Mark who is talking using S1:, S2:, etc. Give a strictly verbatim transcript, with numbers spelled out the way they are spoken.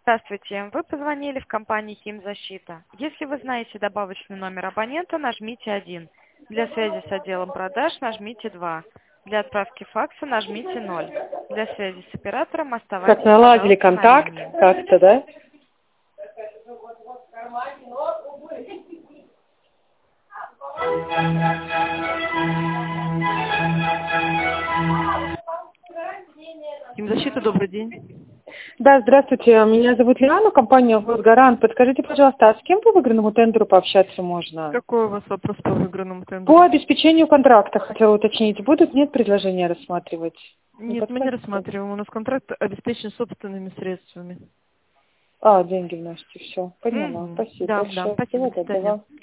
S1: Здравствуйте. Вы позвонили в компанию «Химзащита». Если вы знаете добавочный номер абонента, нажмите один. Для связи с отделом продаж нажмите два. Для отправки факса нажмите ноль. Для связи с оператором оставайтесь,
S2: Как наладили
S1: пожалуйста, на
S2: контакт
S1: линии.
S2: как-то, да?
S3: Химзащита, добрый день.
S2: Да, здравствуйте. Меня зовут Лиана, компания «Госгарант». Подскажите, пожалуйста, а с кем по выигранному тендеру пообщаться можно?
S3: Какой у вас вопрос по выигранному
S2: По
S3: тендеру?
S2: обеспечению контракта хотела уточнить. Будут, нет предложения рассматривать? Не
S3: Нет, мы не
S2: подскажете?
S3: рассматриваем. У нас контракт обеспечен собственными средствами.
S2: А, деньги вносите, все. Поняла.
S3: Мгм.
S2: Спасибо
S3: Да, да,
S2: большое.
S3: спасибо,
S2: Всего
S3: до свидания.
S2: доброго.